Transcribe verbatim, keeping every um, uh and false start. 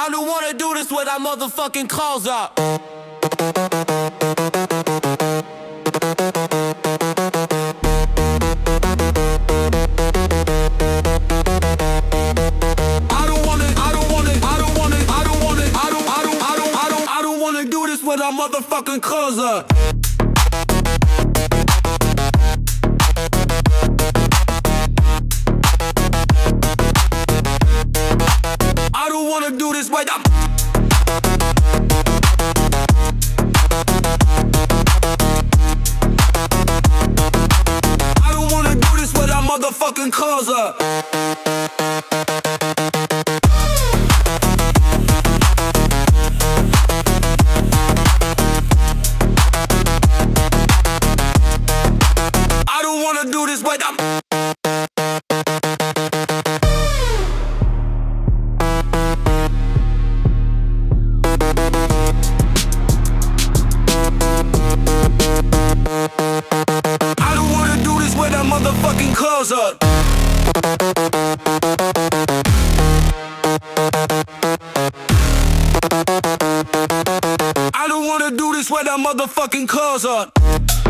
I don't wanna do this with our motherfucking clothes up. I don't wanna, I don't wanna, I don't wanna, I don't wanna, I don't, I don't, I don't, I don't, I don't wanna do this with our motherfucking clothes up. I don't wanna do this with our I don't wanna do this with our motherfucking clothes up. I don't wanna do this with our motherfucking clothes up. I don't wanna do this with our motherfucking clothes up.